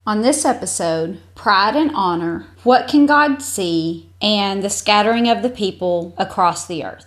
On this episode, Pride and Honor, What Can God See, and the Scattering of the People Across the Earth.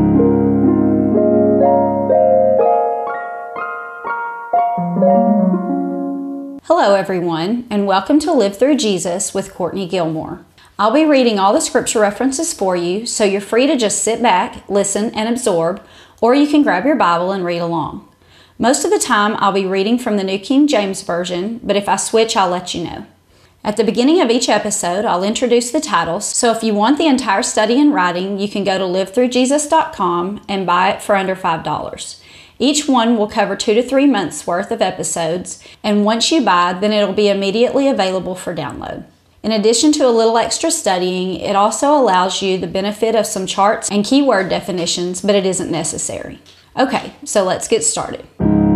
Hello everyone, and welcome to Live Through Jesus with Courtney Gilmore. I'll be reading all the scripture references for you, so you're free to just sit back, listen, and absorb, or you can grab your Bible and read along. Most of the time, I'll be reading from the New King James Version, but if I switch, I'll let you know. At the beginning of each episode, I'll introduce the titles, so if you want the entire study in writing, you can go to livethroughjesus.com and buy it for under $5. Each one will cover 2 to 3 months worth of episodes, and once you buy, then it'll be immediately available for download. In addition to a little extra studying, it also allows you the benefit of some charts and keyword definitions, but it isn't necessary. Okay, so let's get started.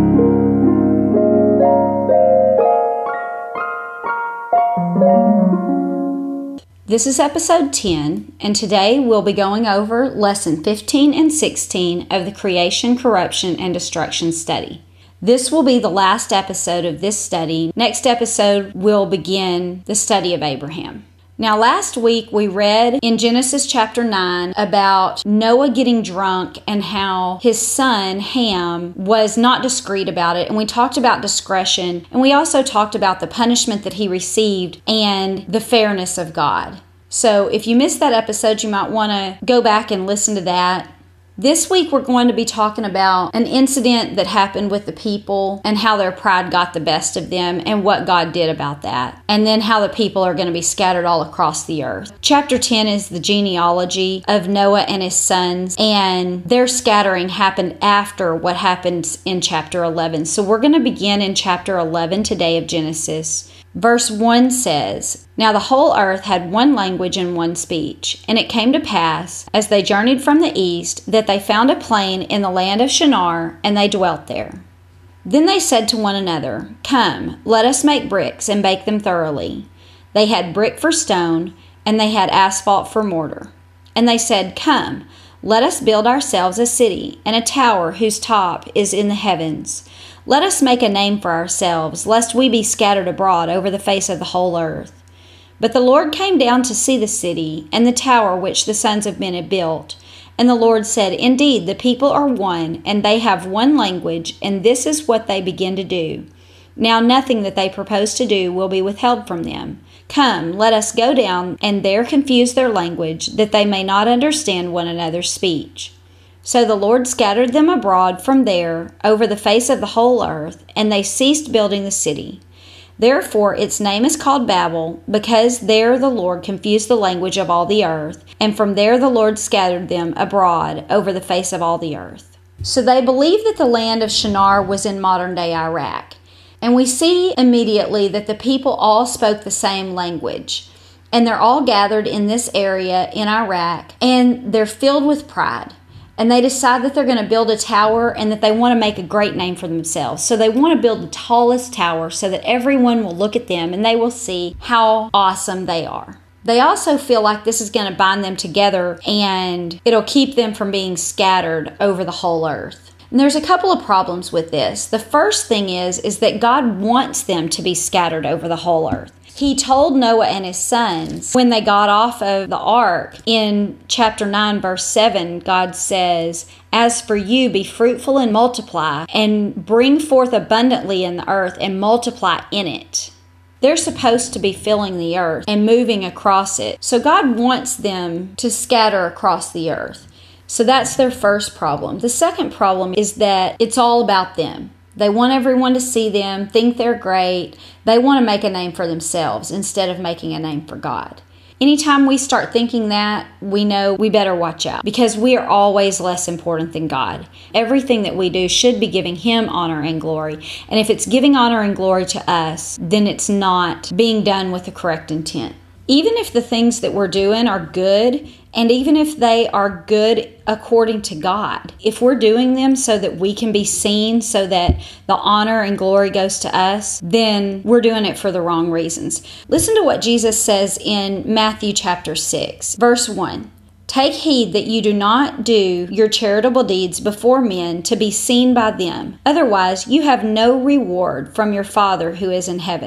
This is episode 10, and today we'll be going over lesson 15 and 16 of the Creation, Corruption, and Destruction study. This will be the last episode of this study. Next episode, we'll begin the study of Abraham. Now, last week we read in Genesis chapter 9 about Noah getting drunk and how his son Ham was not discreet about it. And we talked about discretion, and we also talked about the punishment that he received and the fairness of God. So if you missed that episode, you might want to go back and listen to that. This week we're going to be talking about an incident that happened with the people and how their pride got the best of them and what God did about that. And then how the people are going to be scattered all across the earth. Chapter 10 is the genealogy of Noah and his sons, and their scattering happened after what happened in chapter 11. So we're going to begin in chapter 11 today of Genesis. Verse 1 says, "Now the whole earth had one language and one speech. And it came to pass, as they journeyed from the east, that they found a plain in the land of Shinar, and they dwelt there. Then they said to one another, 'Come, let us make bricks and bake them thoroughly.' They had brick for stone, and they had asphalt for mortar. And they said, 'Come, let us build ourselves a city, and a tower whose top is in the heavens. Let us make a name for ourselves, lest we be scattered abroad over the face of the whole earth.' But the Lord came down to see the city and the tower which the sons of men had built. And the Lord said, 'Indeed, the people are one, and they have one language, and this is what they begin to do. Now nothing that they propose to do will be withheld from them. Come, let us go down and there confuse their language, that they may not understand one another's speech.' So the Lord scattered them abroad from there over the face of the whole earth, and they ceased building the city. Therefore its name is called Babel, because there the Lord confused the language of all the earth, and from there the Lord scattered them abroad over the face of all the earth." So they believed that the land of Shinar was in modern-day Iraq. And we see immediately that the people all spoke the same language. And they're all gathered in this area in Iraq, and they're filled with pride. And they decide that they're going to build a tower and that they want to make a great name for themselves. So they want to build the tallest tower so that everyone will look at them and they will see how awesome they are. They also feel like this is going to bind them together and it'll keep them from being scattered over the whole earth. And there's a couple of problems with this. The first thing is that God wants them to be scattered over the whole earth. He told Noah and his sons when they got off of the ark in chapter 9, verse 7, God says, "As for you, be fruitful and multiply, and bring forth abundantly in the earth and multiply in it." They're supposed to be filling the earth and moving across it. So God wants them to scatter across the earth. So that's their first problem. The second problem is that it's all about them. They want everyone to see them, think they're great. They want to make a name for themselves instead of making a name for God. Anytime we start thinking that, we know we better watch out because we are always less important than God. Everything that we do should be giving Him honor and glory. And if it's giving honor and glory to us, then it's not being done with the correct intent. Even if the things that we're doing are good, and even if they are good according to God, if we're doing them so that we can be seen, so that the honor and glory goes to us, then we're doing it for the wrong reasons. Listen to what Jesus says in Matthew chapter 6, verse 1. "Take heed that you do not do your charitable deeds before men to be seen by them. Otherwise, you have no reward from your Father who is in heaven."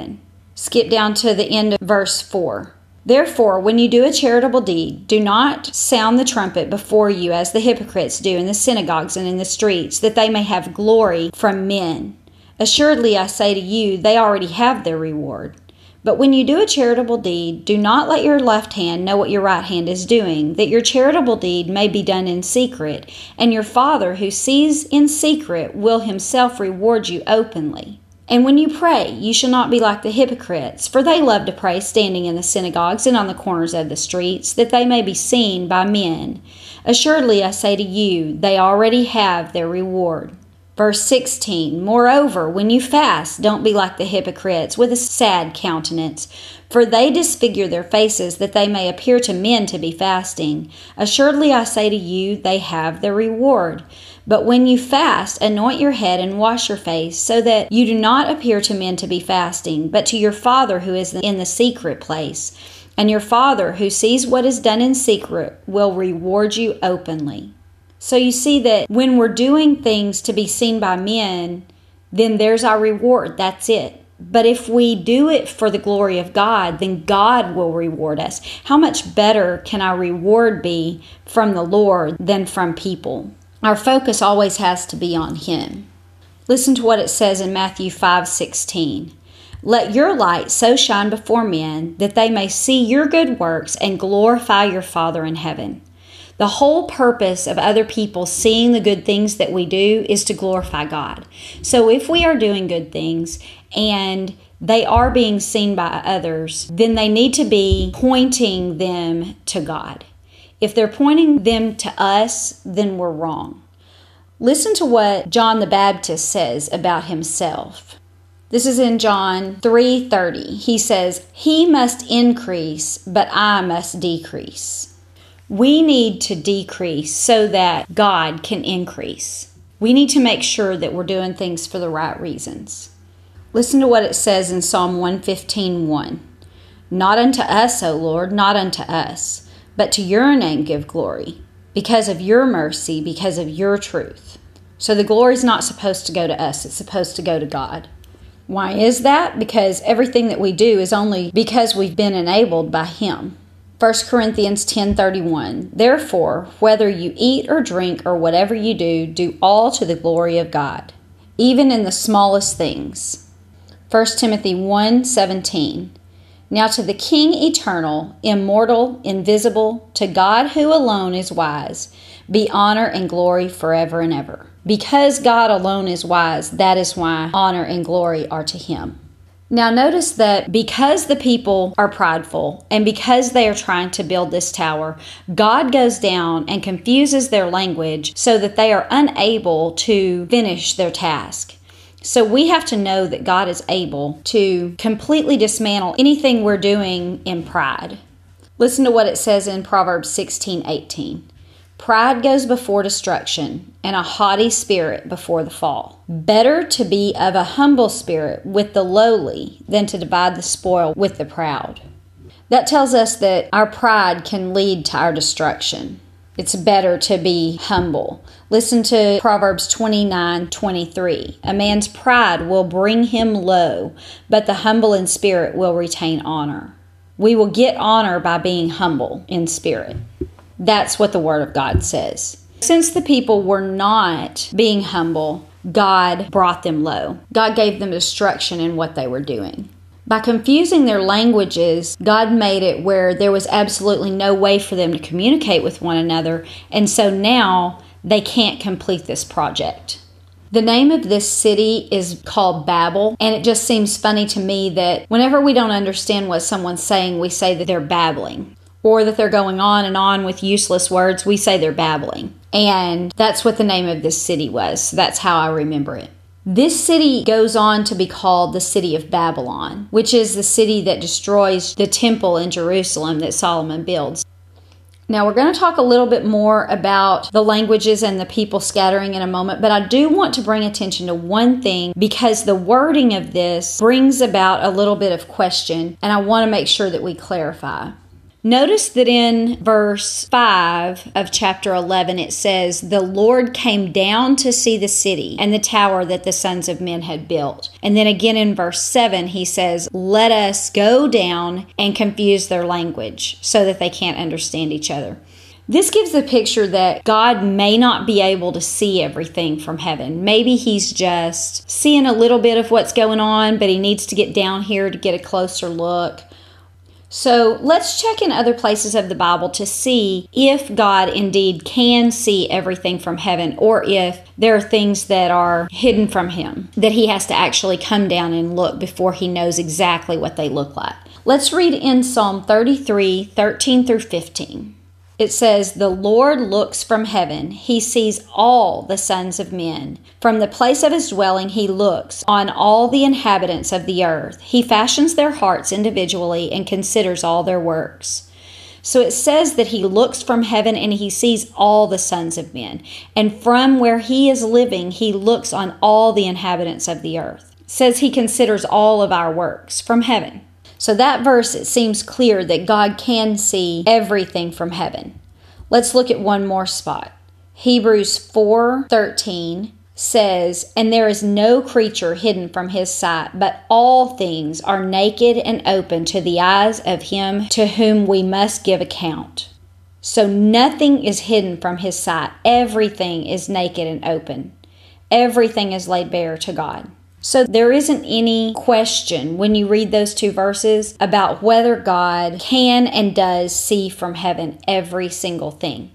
Skip down to the end of verse 4. Therefore, when you do a charitable deed, do not sound the trumpet before you as the hypocrites do in the synagogues and in the streets, that they may have glory from men. Assuredly, I say to you, they already have their reward. But when you do a charitable deed, do not let your left hand know what your right hand is doing, that your charitable deed may be done in secret, and your Father who sees in secret will himself reward you openly. And when you pray, you shall not be like the hypocrites, for they love to pray standing in the synagogues and on the corners of the streets, that they may be seen by men. Assuredly, I say to you, they already have their reward. Verse 16, Moreover, when you fast, don't be like the hypocrites with a sad countenance, for they disfigure their faces that they may appear to men to be fasting. Assuredly, I say to you, they have their reward. But when you fast, anoint your head and wash your face, so that you do not appear to men to be fasting, but to your Father who is in the secret place. And your Father who sees what is done in secret will reward you openly. So you see that when we're doing things to be seen by men, then there's our reward. That's it. But if we do it for the glory of God, then God will reward us. How much better can our reward be from the Lord than from people? Our focus always has to be on Him. Listen to what it says in Matthew 5:16. Let your light so shine before men that they may see your good works and glorify your Father in heaven. The whole purpose of other people seeing the good things that we do is to glorify God. So if we are doing good things and they are being seen by others, then they need to be pointing them to God. If they're pointing them to us, then we're wrong. Listen to what John the Baptist says about himself. This is in John 3:30. He says, He must increase, but I must decrease. We need to decrease so that God can increase. We need to make sure that we're doing things for the right reasons. Listen to what it says in Psalm 115:1. Not unto us, O Lord, not unto us, but to your name give glory, because of your mercy, because of your truth. So the glory is not supposed to go to us, it's supposed to go to God. Why is that? Because everything that we do is only because we've been enabled by Him. 1 Corinthians 10:31. Therefore, whether you eat or drink or whatever you do, do all to the glory of God, even in the smallest things. 1 Timothy 1:17. Now to the King eternal, immortal, invisible, to God who alone is wise, be honor and glory forever and ever. Because God alone is wise, that is why honor and glory are to Him. Now notice that because the people are prideful and because they are trying to build this tower, God goes down and confuses their language so that they are unable to finish their task. So we have to know that God is able to completely dismantle anything we're doing in pride. Listen to what it says in Proverbs 16:18. Pride goes before destruction, and a haughty spirit before the fall. Better to be of a humble spirit with the lowly than to divide the spoil with the proud. That tells us that our pride can lead to our destruction. It's better to be humble. Listen to Proverbs 29:23. A man's pride will bring him low, but the humble in spirit will retain honor. We will get honor by being humble in spirit. That's what the Word of God says. Since the people were not being humble, God brought them low. God gave them destruction in what they were doing. By confusing their languages, God made it where there was absolutely no way for them to communicate with one another, and so now they can't complete this project. The name of this city is called Babel, and it just seems funny to me that whenever we don't understand what someone's saying, we say that they're babbling, or that they're going on and on with useless words, we say they're babbling. And that's what the name of this city was. So that's how I remember it. This city goes on to be called the city of Babylon, which is the city that destroys the temple in Jerusalem that Solomon builds. Now we're going to talk a little bit more about the languages and the people scattering in a moment, but I do want to bring attention to one thing because the wording of this brings about a little bit of question, and I want to make sure that we clarify. Notice that in verse 5 of chapter 11, it says, "The Lord came down to see the city and the tower that the sons of men had built." And then again in verse 7, he says, "Let us go down and confuse their language so that they can't understand each other." This gives the picture that God may not be able to see everything from heaven. Maybe he's just seeing a little bit of what's going on, but he needs to get down here to get a closer look. So let's check in other places of the Bible to see if God indeed can see everything from heaven, or if there are things that are hidden from him that he has to actually come down and look before he knows exactly what they look like. Let's read in Psalm 33, 13 through 15. It says, "The Lord looks from heaven. He sees all the sons of men. From the place of his dwelling he looks on all the inhabitants of the earth. He fashions their hearts individually and considers all their works." So it says that he looks from heaven and he sees all the sons of men. And from where he is living, he looks on all the inhabitants of the earth. It says he considers all of our works from heaven. So that verse, it seems clear that God can see everything from heaven. Let's look at one more spot. Hebrews 4:13 says, "And there is no creature hidden from his sight, but all things are naked and open to the eyes of him to whom we must give account." So nothing is hidden from his sight. Everything is naked and open. Everything is laid bare to God. So there isn't any question when you read those two verses about whether God can and does see from heaven every single thing.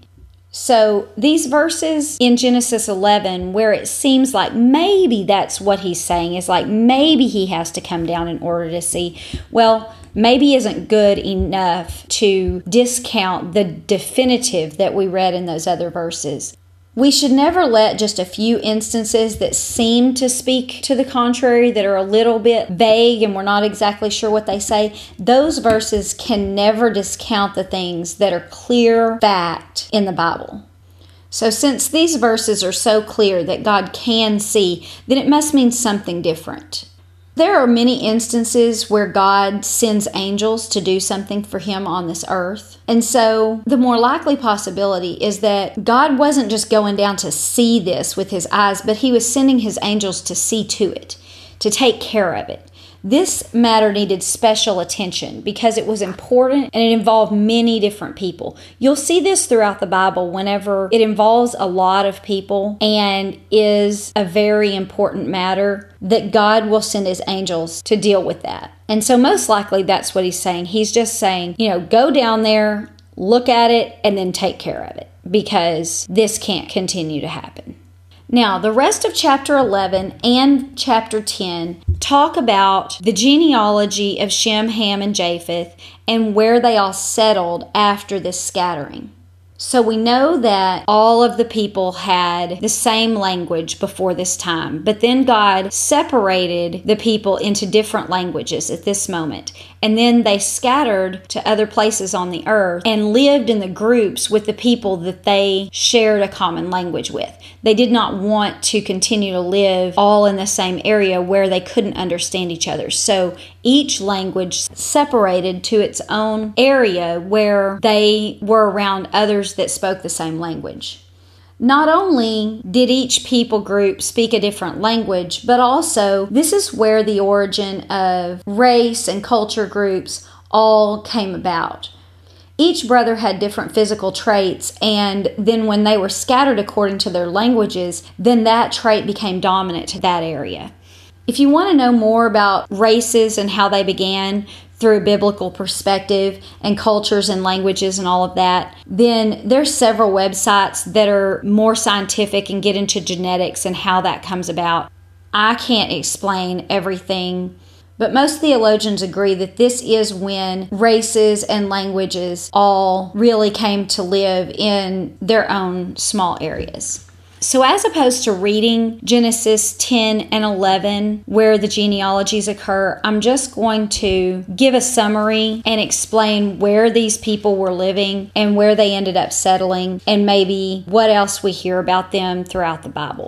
So these verses in Genesis 11, where it seems like maybe that's what he's saying, is like maybe he has to come down in order to see, well, maybe isn't good enough to discount the definitive that we read in those other verses. We should never let just a few instances that seem to speak to the contrary, that are a little bit vague and we're not exactly sure what they say, those verses can never discount the things that are clear fact in the Bible. So since these verses are so clear that God can see, then it must mean something different. There are many instances where God sends angels to do something for him on this earth. And so the more likely possibility is that God wasn't just going down to see this with his eyes, but he was sending his angels to see to it, to take care of it. This matter needed special attention because it was important and it involved many different people. You'll see this throughout the Bible whenever it involves a lot of people and is a very important matter, that God will send his angels to deal with that. And so most likely that's what he's saying. He's just saying, go down there, look at it, and then take care of it, because this can't continue to happen. Now, the rest of chapter 11 and chapter 10 talk about the genealogy of Shem, Ham, and Japheth and where they all settled after this scattering. So we know that all of the people had the same language before this time, but then God separated the people into different languages at this moment. And then they scattered to other places on the earth and lived in the groups with the people that they shared a common language with. They did not want to continue to live all in the same area where they couldn't understand each other. So each language separated to its own area where they were around others that spoke the same language. Not only did each people group speak a different language, but also this is where the origin of race and culture groups all came about. Each brother had different physical traits, and then when they were scattered according to their languages, then that trait became dominant to that area. If you want to know more about races and how they began through a biblical perspective and cultures and languages and all of that, then there's several websites that are more scientific and get into genetics and how that comes about. I can't explain everything, but most theologians agree that this is when races and languages all really came to live in their own small areas. So as opposed to reading Genesis 10 and 11, where the genealogies occur, I'm just going to give a summary and explain where these people were living and where they ended up settling, and maybe what else we hear about them throughout the Bible.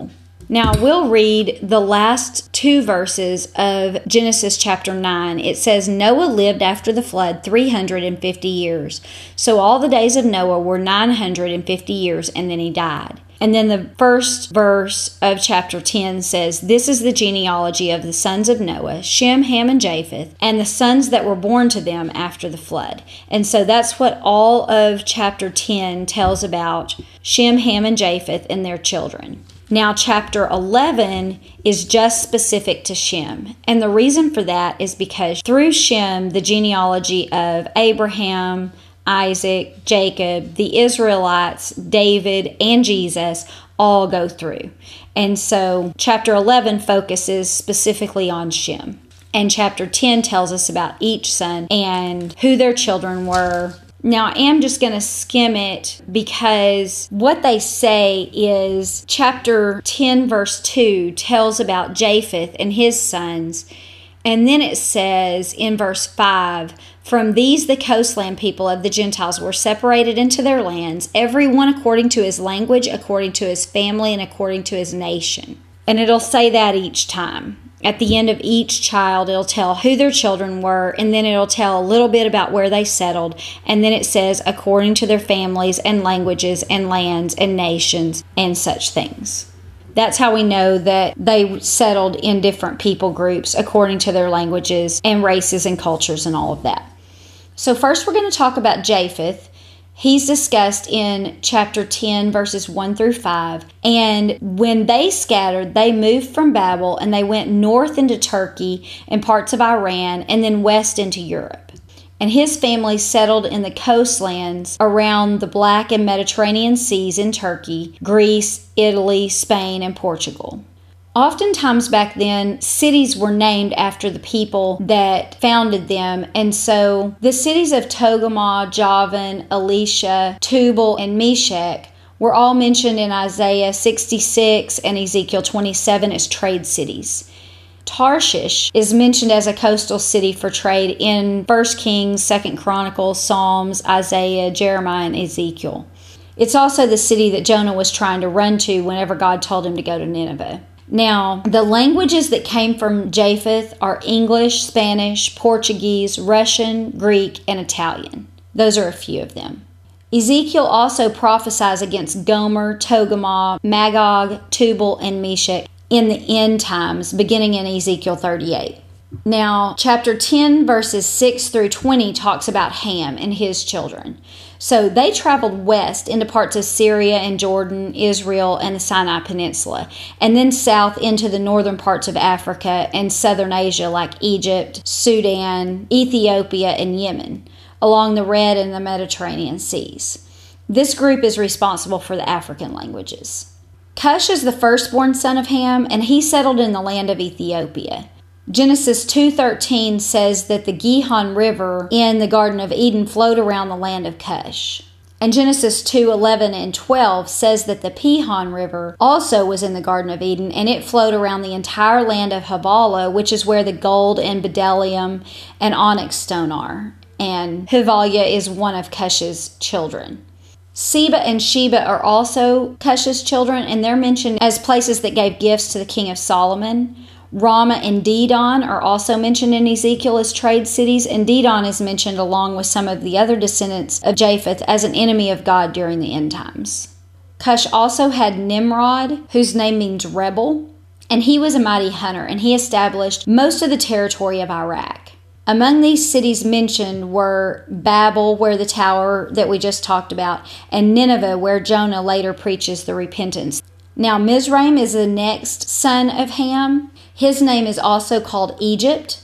Now, we'll read the last 2 verses of Genesis chapter 9. It says, Noah lived after the flood 350 years. So all the days of Noah were 950 years, and then he died. And then the first verse of chapter 10 says, This is the genealogy of the sons of Noah, Shem, Ham, and Japheth, and the sons that were born to them after the flood. And so that's what all of chapter 10 tells about Shem, Ham, and Japheth and their children. Now, chapter 11 is just specific to Shem. And the reason for that is because through Shem, the genealogy of Abraham, Isaac, Jacob, the Israelites, David, and Jesus all go through. And so chapter 11 focuses specifically on Shem. And chapter 10 tells us about each son and who their children were. Now, I am just going to skim it because what they say is chapter 10 verse 2 tells about Japheth and his sons. And then it says in verse 5, From these the coastland people of the Gentiles were separated into their lands, every one according to his language, according to his family, and according to his nation. And it'll say that each time. At the end of each child, it'll tell who their children were, and then it'll tell a little bit about where they settled. And then it says according to their families and languages and lands and nations and such things. That's how we know that they settled in different people groups according to their languages and races and cultures and all of that. So first we're going to talk about Japheth. He's discussed in chapter 10, verses 1 through 5. And when they scattered, they moved from Babel and they went north into Turkey and parts of Iran and then west into Europe. And his family settled in the coastlands around the Black and Mediterranean seas in Turkey, Greece, Italy, Spain, and Portugal. Oftentimes back then, cities were named after the people that founded them. And so the cities of Togarmah, Javan, Elisha, Tubal, and Meshech were all mentioned in Isaiah 66 and Ezekiel 27 as trade cities. Tarshish is mentioned as a coastal city for trade in 1 Kings, 2 Chronicles, Psalms, Isaiah, Jeremiah, and Ezekiel. It's also the city that Jonah was trying to run to whenever God told him to go to Nineveh. Now, the languages that came from Japheth are English, Spanish, Portuguese, Russian, Greek, and Italian. Those are a few of them. Ezekiel also prophesies against Gomer, Togarmah, Magog, Tubal, and Meshech in the end times, beginning in Ezekiel 38. Now, chapter 10, verses 6 through 20 talks about Ham and his children. So they traveled west into parts of Syria and Jordan, Israel, and the Sinai Peninsula, and then south into the northern parts of Africa and southern Asia like Egypt, Sudan, Ethiopia, and Yemen, along the Red and the Mediterranean seas. This group is responsible for the African languages. Cush is the firstborn son of Ham, and he settled in the land of Ethiopia. Genesis 2:13 says that the Gihon River in the Garden of Eden flowed around the land of Cush. And Genesis 2:11 and 12 says that the Pihon River also was in the Garden of Eden, and it flowed around the entire land of Havilah, which is where the gold and bdellium and onyx stone are. And Havilah is one of Cush's children. Seba and Sheba are also Cush's children, and they're mentioned as places that gave gifts to the king of Solomon. Ramah and Dedan are also mentioned in Ezekiel as trade cities, and Dedan is mentioned along with some of the other descendants of Japheth as an enemy of God during the end times. Cush also had Nimrod, whose name means rebel, and he was a mighty hunter, and he established most of the territory of Iraq. Among these cities mentioned were Babel, where the tower that we just talked about, and Nineveh, where Jonah later preaches the repentance. Now, Mizraim is the next son of Ham. His name is also called Egypt.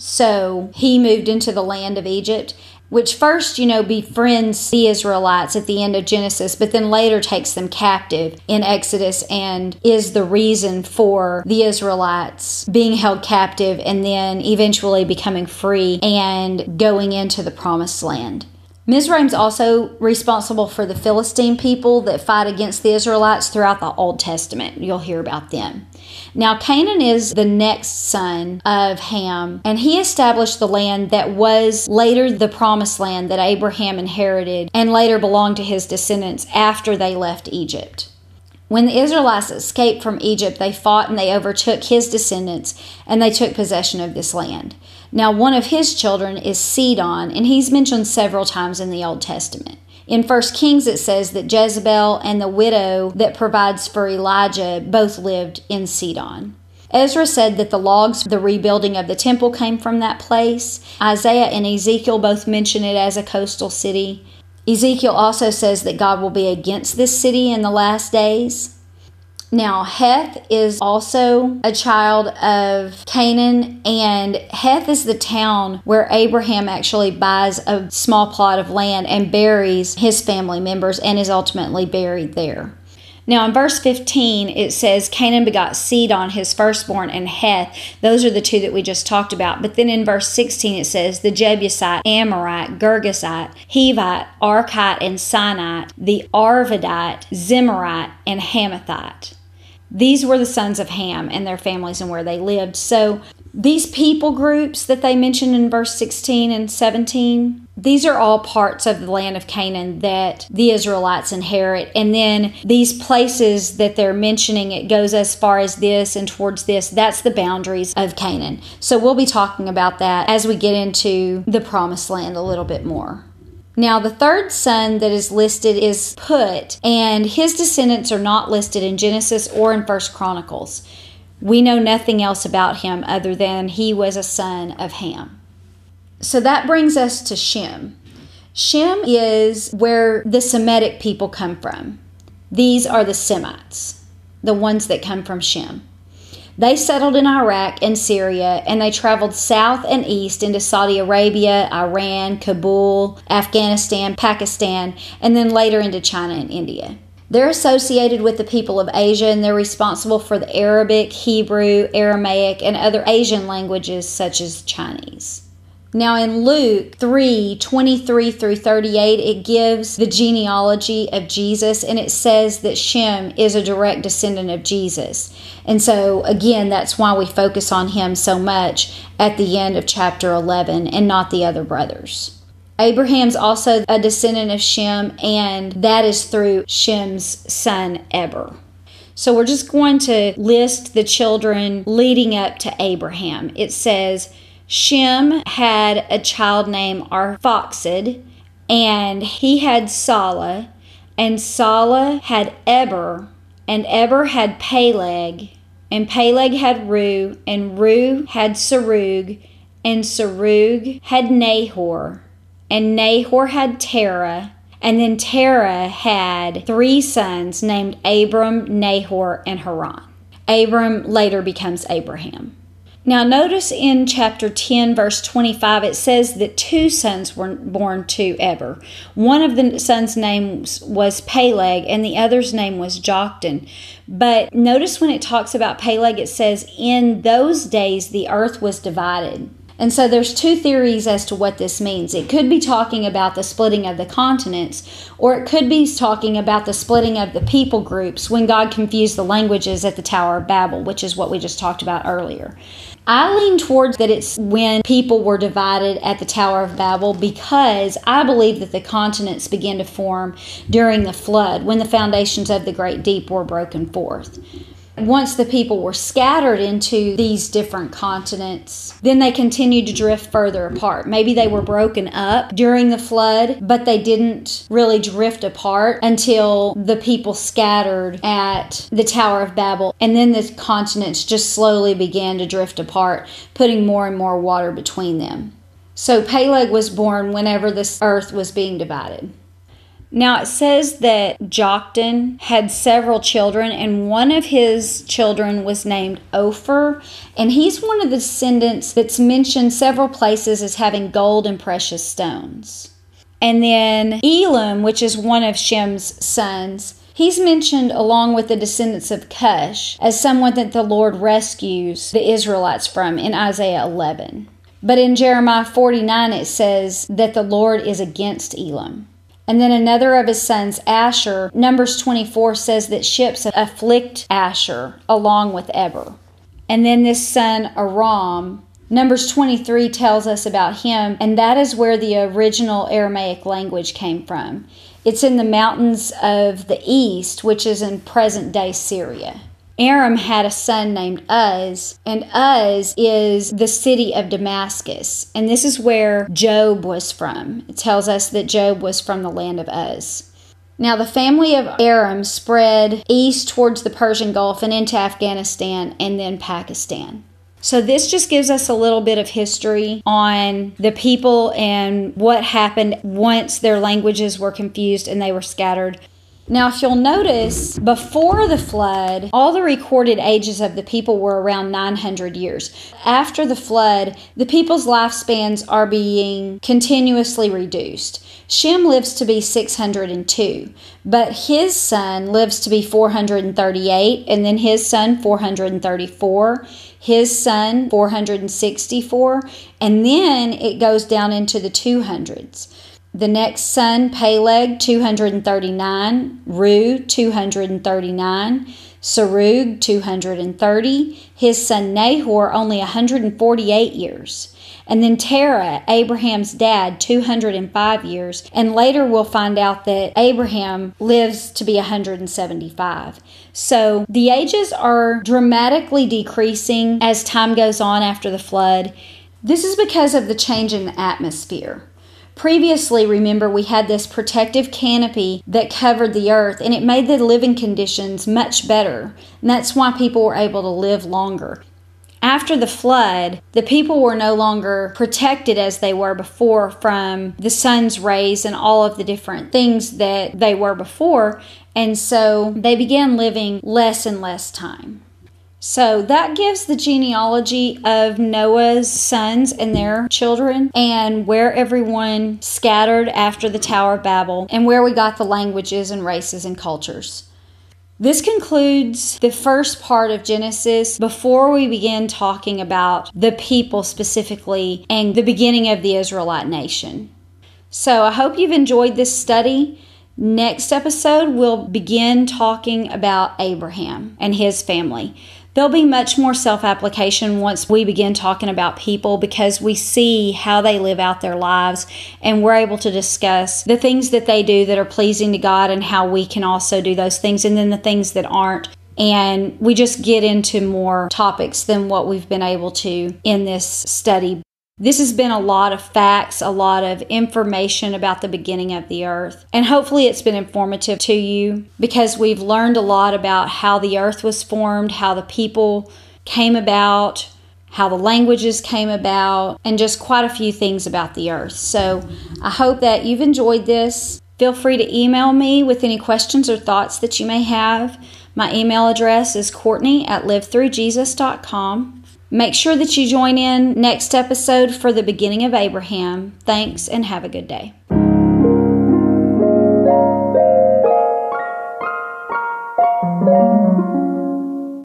So he moved into the land of Egypt, which first, befriends the Israelites at the end of Genesis, but then later takes them captive in Exodus and is the reason for the Israelites being held captive and then eventually becoming free and going into the promised land. Mizraim's also responsible for the Philistine people that fight against the Israelites throughout the Old Testament. You'll hear about them. Now, Canaan is the next son of Ham, and he established the land that was later the promised land that Abraham inherited and later belonged to his descendants after they left Egypt. When the Israelites escaped from Egypt, they fought and they overtook his descendants, and they took possession of this land. Now, one of his children is Sidon, and he's mentioned several times in the Old Testament. In 1 Kings, it says that Jezebel and the widow that provides for Elijah both lived in Sidon. Ezra said that the logs for the rebuilding of the temple came from that place. Isaiah and Ezekiel both mention it as a coastal city. Ezekiel also says that God will be against this city in the last days. Now, Heth is also a child of Canaan, and Heth is the town where Abraham actually buys a small plot of land and buries his family members and is ultimately buried there. Now, in verse 15, it says, Canaan begot Sidon, his firstborn, and Heth. Those are the two that we just talked about. But then in verse 16, it says, the Jebusite, Amorite, Girgasite, Hivite, Archite, and Sinite, the Arvadite, Zemarite, and Hamathite. These were the sons of Ham and their families and where they lived. So these people groups that they mentioned in verse 16 and 17, these are all parts of the land of Canaan that the Israelites inherit. And then these places that they're mentioning, it goes as far as this and towards this. That's the boundaries of Canaan. So we'll be talking about that as we get into the Promised Land a little bit more. Now, the third son that is listed is Put, and his descendants are not listed in Genesis or in 1 Chronicles. We know nothing else about him other than he was a son of Ham. So that brings us to Shem. Shem is where the Semitic people come from. These are the Semites, the ones that come from Shem. They settled in Iraq and Syria, and they traveled south and east into Saudi Arabia, Iran, Kabul, Afghanistan, Pakistan, and then later into China and India. They're associated with the people of Asia, and they're responsible for the Arabic, Hebrew, Aramaic, and other Asian languages such as Chinese. Now in Luke 3:23 through 38, it gives the genealogy of Jesus, and it says that Shem is a direct descendant of Jesus. And so, again, that's why we focus on him so much at the end of chapter 11 and not the other brothers. Abraham's also a descendant of Shem, and that is through Shem's son Eber. So we're just going to list the children leading up to Abraham. It says, Shem had a child named Arphaxad, and he had Salah, and Salah had Eber, and Eber had Peleg, and Peleg had Reu, and Reu had Serug, and Serug had Nahor, and Nahor had Terah, and then Terah had 3 sons named Abram, Nahor, and Haran. Abram later becomes Abraham. Now notice in chapter 10, verse 25, it says that 2 sons were born to Eber. One of the sons' names was Peleg, and the other's name was Joktan. But notice when it talks about Peleg, it says, in those days the earth was divided. And so there's 2 theories as to what this means. It could be talking about the splitting of the continents, or it could be talking about the splitting of the people groups when God confused the languages at the Tower of Babel, which is what we just talked about earlier. I lean towards that it's when people were divided at the Tower of Babel, because I believe that the continents began to form during the flood, when the foundations of the great deep were broken forth. Once the people were scattered into these different continents, then they continued to drift further apart. Maybe they were broken up during the flood, but they didn't really drift apart until the people scattered at the Tower of Babel. And then the continents just slowly began to drift apart, putting more and more water between them. So Peleg was born whenever this earth was being divided. Now it says that Joktan had several children, and one of his children was named Ophir, and he's one of the descendants that's mentioned several places as having gold and precious stones. And then Elam, which is one of Shem's sons, he's mentioned along with the descendants of Cush as someone that the Lord rescues the Israelites from in Isaiah 11. But in Jeremiah 49 it says that the Lord is against Elam. And then another of his sons, Asher, Numbers 24 says that ships afflict Asher along with Eber. And then this son, Aram, Numbers 23 tells us about him, and that is where the original Aramaic language came from. It's in the mountains of the east, which is in present-day Syria. Aram had a son named Uz, and Uz is the city of Damascus. And this is where Job was from. It tells us that Job was from the land of Uz. Now, the family of Aram spread east towards the Persian Gulf and into Afghanistan and then Pakistan. So this just gives us a little bit of history on the people and what happened once their languages were confused and they were scattered. Now, if you'll notice, before the flood, all the recorded ages of the people were around 900 years. After the flood, the people's lifespans are being continuously reduced. Shem lives to be 602, but his son lives to be 438, and then his son 434, his son 464, and then it goes down into the 200s. The next son, Peleg, 239, Ru, 239, Serug, 230, his son Nahor, only 148 years. And then Terah, Abraham's dad, 205 years. And later we'll find out that Abraham lives to be 175. So the ages are dramatically decreasing as time goes on after the flood. This is because of the change in the atmosphere. Previously, remember, we had this protective canopy that covered the earth, and it made the living conditions much better. And that's why people were able to live longer. After the flood, the people were no longer protected as they were before from the sun's rays and all of the different things that they were before. And so they began living less and less time. So that gives the genealogy of Noah's sons and their children and where everyone scattered after the Tower of Babel and where we got the languages and races and cultures. This concludes the first part of Genesis before we begin talking about the people specifically and the beginning of the Israelite nation. So I hope you've enjoyed this study. Next episode, we'll begin talking about Abraham and his family. There'll be much more self-application once we begin talking about people because we see how they live out their lives and we're able to discuss the things that they do that are pleasing to God and how we can also do those things and then the things that aren't. And we just get into more topics than what we've been able to in this study. This has been a lot of facts, a lot of information about the beginning of the earth. And hopefully it's been informative to you because we've learned a lot about how the earth was formed, how the people came about, how the languages came about, and just quite a few things about the earth. So I hope that you've enjoyed this. Feel free to email me with any questions or thoughts that you may have. My email address is Courtney@livethroughjesus.com. Make sure that you join in next episode for the beginning of Abraham. Thanks and have a good day.